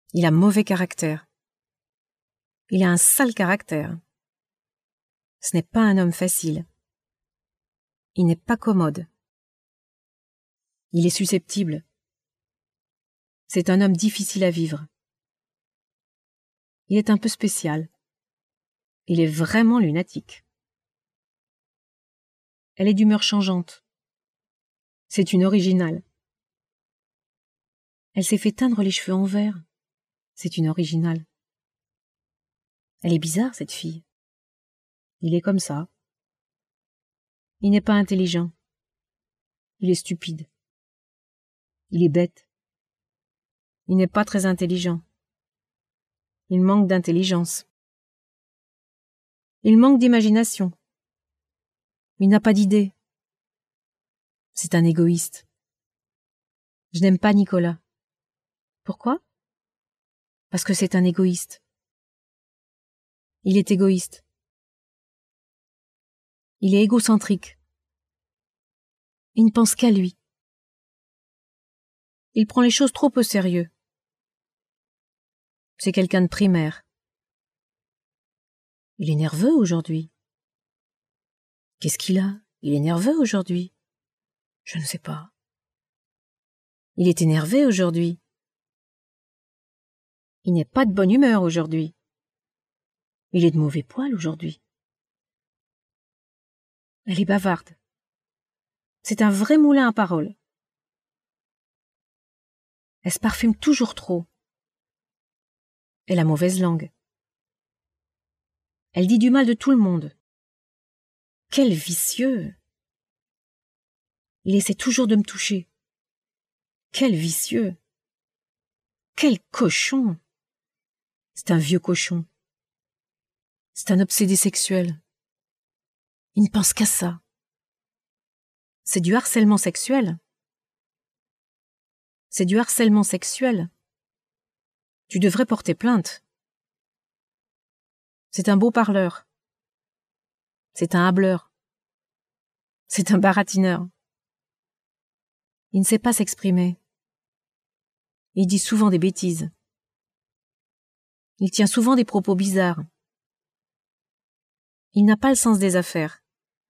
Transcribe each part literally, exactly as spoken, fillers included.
Il a mauvais caractère. Il a un sale caractère. Ce n'est pas un homme facile. Il n'est pas commode. Il est susceptible. C'est un homme difficile à vivre. Il est un peu spécial. Il est vraiment lunatique. Elle est d'humeur changeante. C'est une originale. Elle s'est fait teindre les cheveux en vert. C'est une originale. Elle est bizarre, cette fille. Il est comme ça. Il n'est pas intelligent. Il est stupide. Il est bête. Il n'est pas très intelligent. Il manque d'intelligence. Il manque d'imagination. Il n'a pas d'idée. C'est un égoïste. Je n'aime pas Nicolas. Pourquoi? Parce que c'est un égoïste. Il est égoïste. Il est égocentrique. Il ne pense qu'à lui. Il prend les choses trop au sérieux. C'est quelqu'un de primaire. Il est nerveux aujourd'hui. Qu'est-ce qu'il a? Il est nerveux aujourd'hui. Je ne sais pas. Il est énervé aujourd'hui. Il n'est pas de bonne humeur aujourd'hui. Il est de mauvais poil aujourd'hui. Elle est bavarde. C'est un vrai moulin à paroles. Elle se parfume toujours trop. Elle a mauvaise langue. Elle dit du mal de tout le monde. Quel vicieux! Il essaie toujours de me toucher. Quel vicieux! Quel cochon! C'est un vieux cochon. C'est un obsédé sexuel. Il ne pense qu'à ça. C'est du harcèlement sexuel. C'est du harcèlement sexuel. Tu devrais porter plainte. C'est un beau parleur. C'est un hâbleur. C'est un baratineur. Il ne sait pas s'exprimer. Il dit souvent des bêtises. Il tient souvent des propos bizarres. Il n'a pas le sens des affaires.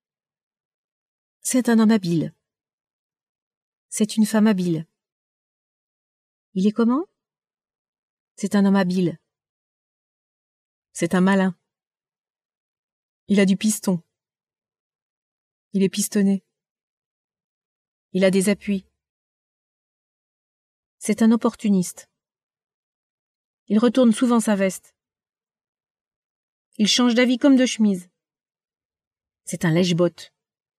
C'est un homme habile. C'est une femme habile. Il est comment? C'est un homme habile. C'est un malin. Il a du piston. Il est pistonné. Il a des appuis. C'est un opportuniste. Il retourne souvent sa veste. Il change d'avis comme de chemise. C'est un lèche-botte.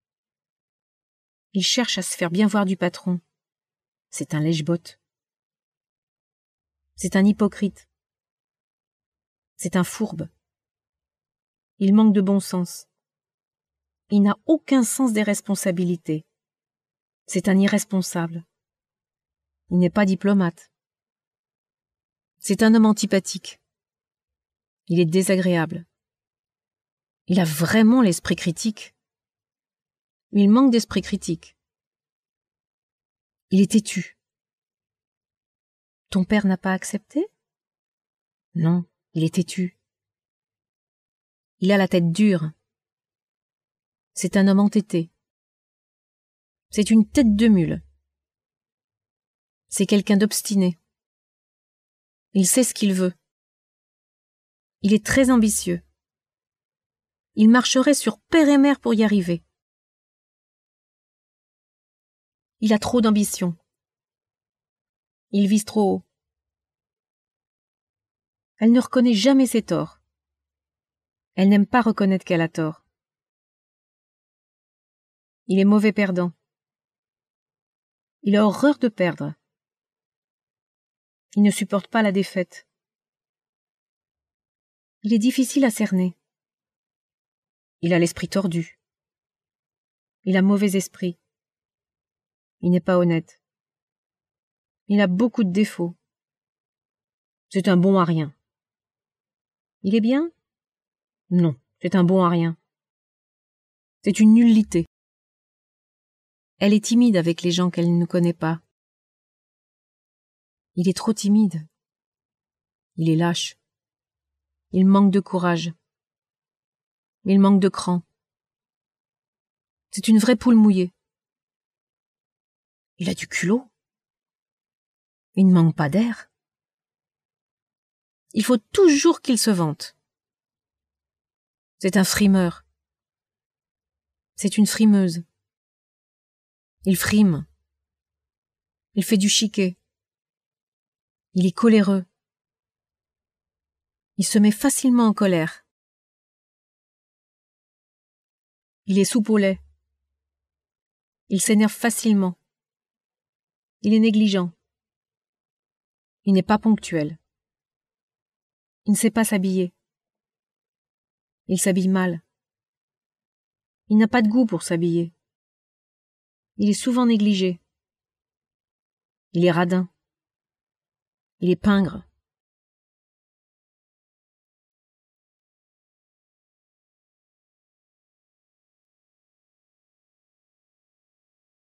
Il cherche à se faire bien voir du patron. C'est un lèche-botte. C'est un hypocrite. C'est un fourbe. Il manque de bon sens. Il n'a aucun sens des responsabilités. C'est un irresponsable. Il n'est pas diplomate. C'est un homme antipathique. Il est désagréable. Il a vraiment l'esprit critique. Il manque d'esprit critique. Il est têtu. Ton père n'a pas accepté? Non, il est têtu. Il a la tête dure. C'est un homme entêté. C'est une tête de mule. C'est quelqu'un d'obstiné. Il sait ce qu'il veut. Il est très ambitieux. Il marcherait sur père et mère pour y arriver. Il a trop d'ambition. Il vise trop haut. Elle ne reconnaît jamais ses torts. Elle n'aime pas reconnaître qu'elle a tort. Il est mauvais perdant. Il a horreur de perdre. Il ne supporte pas la défaite. Il est difficile à cerner. Il a l'esprit tordu. Il a mauvais esprit. Il n'est pas honnête. Il a beaucoup de défauts. C'est un bon à rien. Il est bien? Non, c'est un bon à rien. C'est une nullité. Elle est timide avec les gens qu'elle ne connaît pas. Il est trop timide. Il est lâche. Il manque de courage. Il manque de cran. C'est une vraie poule mouillée. Il a du culot. Il ne manque pas d'air. Il faut toujours qu'il se vante. C'est un frimeur. C'est une frimeuse. Il frime. Il fait du chiquet. Il est coléreux. Il se met facilement en colère. Il est soupe au lait. Il s'énerve facilement. Il est négligent. Il n'est pas ponctuel. Il ne sait pas s'habiller. Il s'habille mal. Il n'a pas de goût pour s'habiller. Il est souvent négligé. Il est radin. Il est pingre.